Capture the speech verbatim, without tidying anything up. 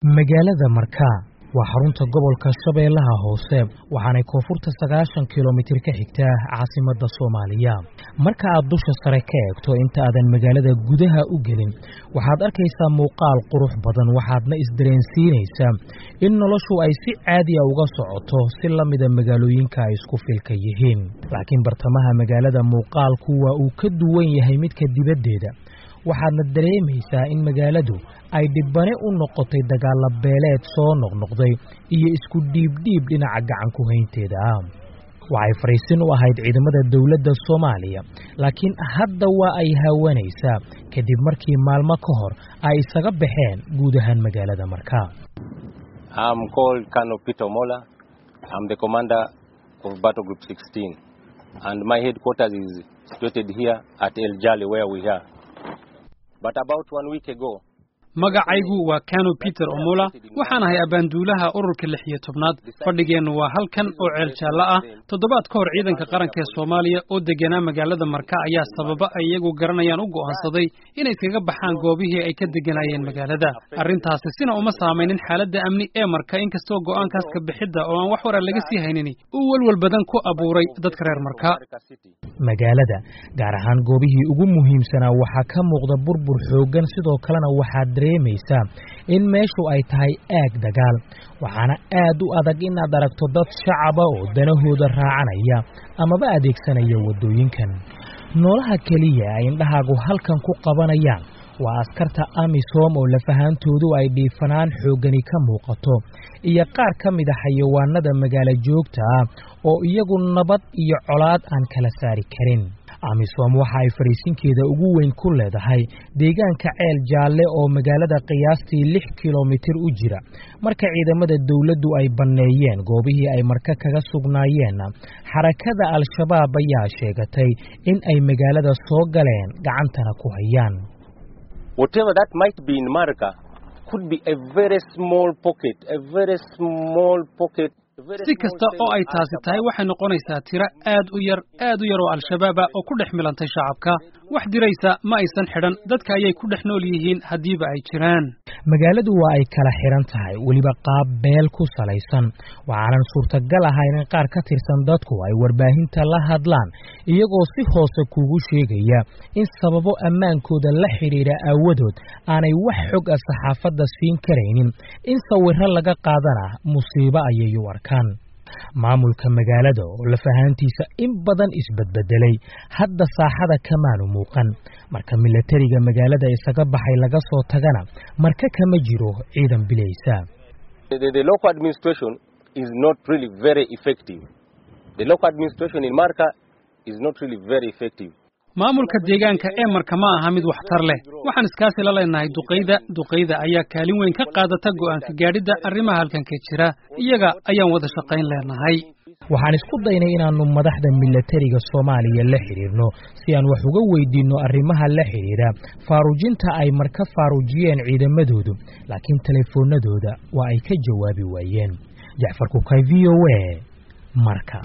magaalada Marka waa xarunta gobolka Shabeellaha Hoose waxaana koonfurta sagaashan kiiloomitir ka xigta caasimadda Soomaaliya. Marka aad dusha sare ka eegto inta aadan magaalada gudaha u gelin waxaad arkaysaa muuqaal qurux badan waxaadna isdareensiinaysaa in noloshu ay si caadi ah uga socoto si la mid ah magaalooyinka ay isku filka yihiin. Laakiin bartamaha magaalada muuqaalku waa uu ka duwan yahay midka dibaddeeda. waxaadna dareemaysaa in magaaladu ay dhibane u noqotay dagaal beeleed soo noqnoqday iyo isku dhiib-dhiib dhinaca gacan ku haynteeda ah. waxay fariisin u ahayd ciidamada dawladda Soomaaliya, laakiin hadda waa ay haawanaysaa kadib markii maalmo ka hor ay isaga baxeen guud ahaan magaalada Marka. I'm called Colonel Peter Omola. I'm the commander of Battle Group sixteen, and my headquarters is situated here at El Jali where we are. But about one week ago, magacaygu waa Colonel Peter Omola waxaan ahay abaanduulaha ururka lix iyo tobnaad. fadhigeenu waa halkan oo ceel jaalla ah. toddobaad ka hor ciidanka qaranka ee Soomaaliya oo deganaa magaalada Marka ayaa sababa ay iyagu garanayaan u go'aansaday inay iskaga baxaan goobihii ay ka deganayeen magaalada. arrintaasi sina uma saameynin xaaladda amni ee Marka, inkastoo go'aankaas ka bixidda oo aan wax warar laga sii haynin uu walwal badan ku abuuray dadka reer Marka. magaalada gaar ahaan goobihii ugu muhiimsanaa waxaa ka muuqda burbur xoogan, sidoo kalena waxaa dareemaysaa in meeshu ay tahay aag dagaal. waxaana aad u adag in aad aragto dad shacaba oo danahooda raacanaya amaba adeegsanaya wadooyinkan. noolaha keliya ay indhahaagu halkan ku qabanayaan waa askarta AMISOM oo lafahaantoodu ay dhiifanaan xoogani ka muuqato, iyo qaar ka mid ah xayawaanada magaalo joogta ah oo iyagu nabad iyo colaad aan kala saari karin. AMISOM waxa ay fariisinkeeda ugu weyn ku leedahay deegaanka Ceel Jaalle oo magaalada qiyaastii lix kiiloomitir u jira. marka ciidamada dawladdu ay baneeyeen goobihii ay Marka kaga sugnaayeen, xarakada Al-Shabaab ayaa sheegatay in ay magaalada soo galeen gacantana ku hayaan. Whatever that might be in Marka could be a very small pocket, a very small pocket. si kasta oo ay taasi tahay waxay noqonaysaa tiro aad u yar aad u yar oo Al-Shabaab oo ku dhex milantay shacabka. wax diraysa ma aysan xidhan, dadka ayay ku dhex nool yihiin hadiiba ay jiraan. magaaladu waa ay kala xiran tahay, weliba qaab beel ku salaysan. waxaanan suurtagal ahayn in qaar ka tirsan dadku ay warbaahinta la hadlaan iyagoo si hoose kugu sheegaya in sababo ammaankooda la xiriira aawadood aanay wax xog ah saxaafadda siin karaynin. in sawirro laga qaadana musiibo ayay u arkaan. maamulka magaalada oo lafahaantiisa in badan isbadbedelay hadda saaxada kamaanu muuqan. marka militariga magaalada isaga baxay laga soo tagana Marka kama jiro ciidan bilaysa. The, the, the local administration is not really very effective. The local administration in Marka is not really very effective. maamulka deegaanka ee Marka ma aha mid waxtar leh. waxaan iskaasi la leenahay duqeyda duqeyda ayaa kaalin weyn ka qaadata go'aanka gaadhida arrimaha halkan ka jira. iyaga ayaan wada shaqayn leenahay. waxaan isku daynay inaanu madaxda militariga Soomaaliya la xiriirno si aan wax uga weydiino arrimaha la xiriira faarujinta ay Marka faarujiyeen ciidamadoodu, laakiin telefoonadooda waa ay ka jawaabi waayeen. Jacfar Kukay, V O A, Marka.